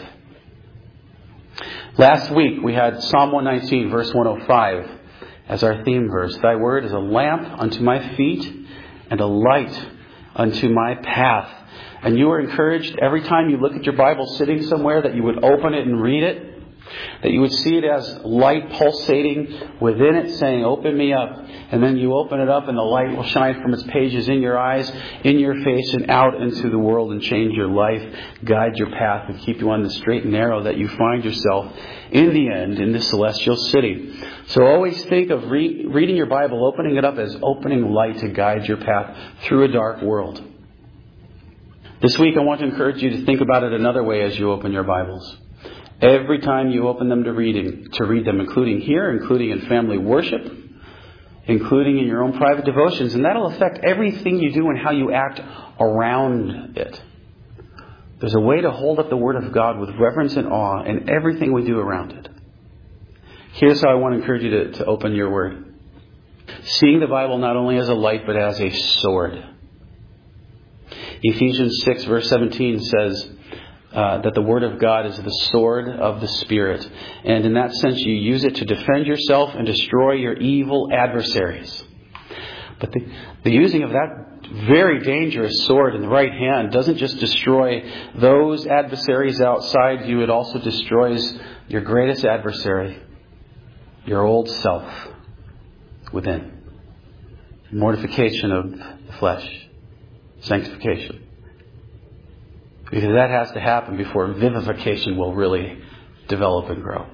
Last week we had Psalm 119 verse 105 as our theme verse. Thy word is a lamp unto my feet and a light unto my path. And you are encouraged every time you look at your Bible sitting somewhere that you would open it and read it. That you would see it as light pulsating within it, saying, open me up. And then you open it up and the light will shine from its pages in your eyes, in your face, and out into the world and change your life, guide your path, and keep you on the straight and narrow that you find yourself in the end in the celestial city. So always think of reading your Bible, opening it up as opening light to guide your path through a dark world. This week I want to encourage you to think about it another way as you open your Bibles. Every time you open them to read them, including here, including in family worship, including in your own private devotions. And that'll affect everything you do and how you act around it. There's a way to hold up the Word of God with reverence and awe in everything we do around it. Here's how I want to encourage you to open your Word. Seeing the Bible not only as a light, but as a sword. Ephesians 6 verse 17 says, that the Word of God is the sword of the Spirit. And in that sense, you use it to defend yourself and destroy your evil adversaries. But the using of that very dangerous sword in the right hand doesn't just destroy those adversaries outside you, it also destroys your greatest adversary, your old self within. Mortification of the flesh. Sanctification. Because that has to happen before vivification will really develop and grow.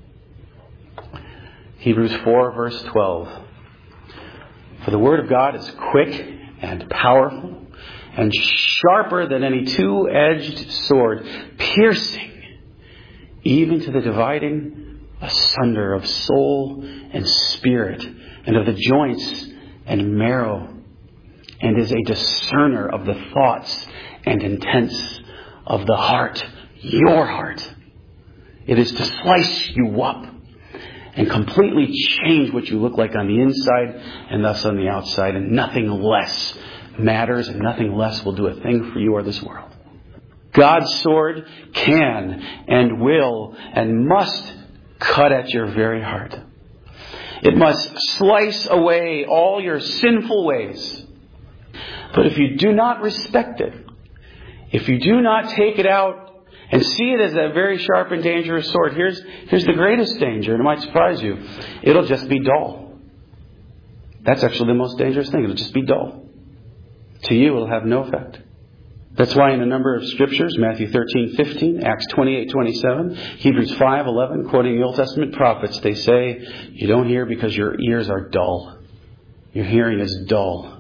Hebrews 4 verse 12. For the Word of God is quick and powerful and sharper than any two-edged sword, piercing even to the dividing asunder of soul and spirit and of the joints and marrow, and is a discerner of the thoughts and intents of the heart, your heart. It is to slice you up and completely change what you look like on the inside and thus on the outside, and nothing less matters and nothing less will do a thing for you or this world. God's sword can and will and must cut at your very heart. It must slice away all your sinful ways. But if you do not respect it, if you do not take it out And see it as a very sharp and dangerous sword. Here's the greatest danger, and it might surprise you. It'll just be dull. That's actually the most dangerous thing. It'll just be dull. To you, it'll have no effect. That's why in a number of scriptures, Matthew 13:15, Acts 28:27, Hebrews 5:11, quoting the Old Testament prophets, they say, you don't hear because your ears are dull. Your hearing is dull.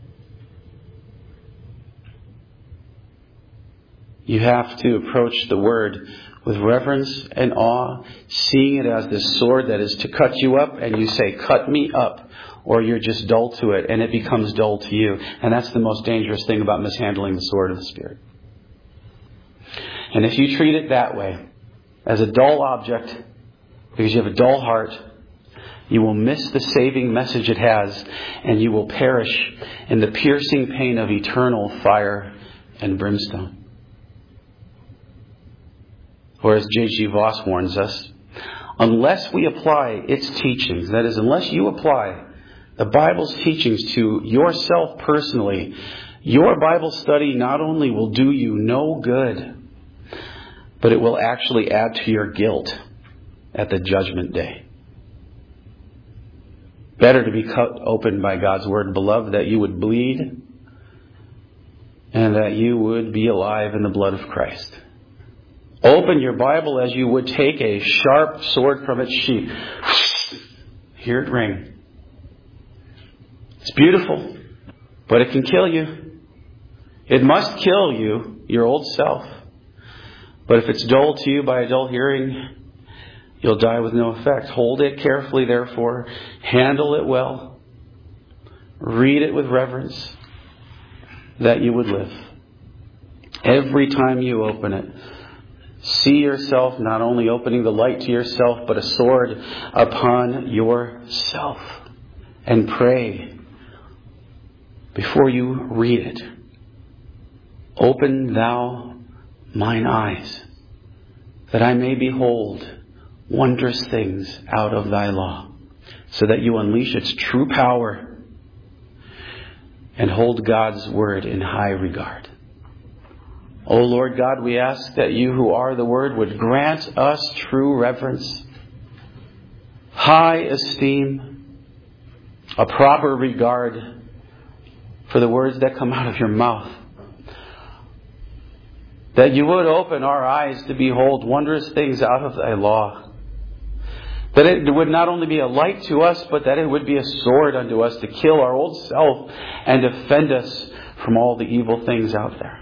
You have to approach the Word with reverence and awe, seeing it as this sword that is to cut you up, and you say, cut me up, or you're just dull to it, and it becomes dull to you. And that's the most dangerous thing about mishandling the sword of the Spirit. And if you treat it that way, as a dull object, because you have a dull heart, you will miss the saving message it has, and you will perish in the piercing pain of eternal fire and brimstone. Or as J.G. Voss warns us, unless we apply its teachings, that is, unless you apply the Bible's teachings to yourself personally, your Bible study not only will do you no good, but it will actually add to your guilt at the judgment day. Better to be cut open by God's Word, beloved, that you would bleed and that you would be alive in the blood of Christ. Open your Bible as you would take a sharp sword from its sheath. Hear it ring. It's beautiful, but it can kill you. It must kill you, your old self. But if it's dull to you by a dull hearing, you'll die with no effect. Hold it carefully, therefore. Handle it well. Read it with reverence, that you would live. Every time you open it, see yourself not only opening the light to yourself, but a sword upon yourself. And pray before you read it. Open thou mine eyes, that I may behold wondrous things out of thy law, so that you unleash its true power and hold God's word in high regard. O Lord God, we ask that you who are the Word would grant us true reverence, high esteem, a proper regard for the words that come out of your mouth. That you would open our eyes to behold wondrous things out of thy law. That it would not only be a light to us, but that it would be a sword unto us to kill our old self and defend us from all the evil things out there.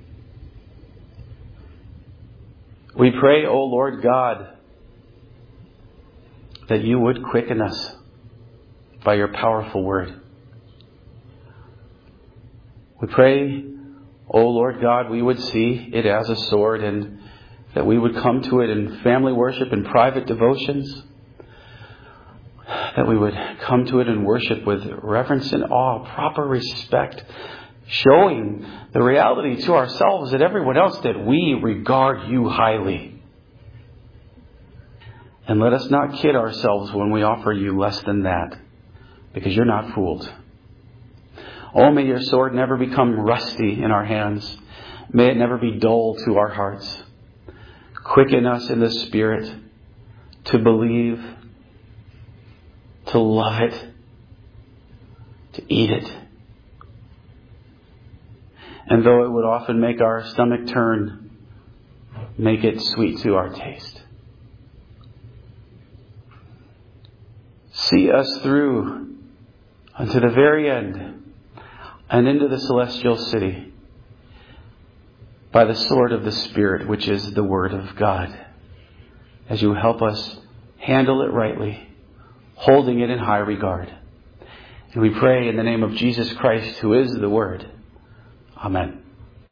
We pray, O Lord God, that you would quicken us by your powerful word. We pray, O Lord God, we would see it as a sword, and that we would come to it in family worship and private devotions. That we would come to it in worship with reverence and awe, proper respect, showing the reality to ourselves and everyone else that we regard you highly. And let us not kid ourselves when we offer you less than that, because you're not fooled. Oh, may your sword never become rusty in our hands. May it never be dull to our hearts. Quicken us in the Spirit to believe, to love it, to eat it. And though it would often make our stomach turn, make it sweet to our taste. See us through unto the very end and into the celestial city by the sword of the Spirit, which is the Word of God, as you help us handle it rightly, holding it in high regard. And we pray in the name of Jesus Christ, who is the Word. Amen.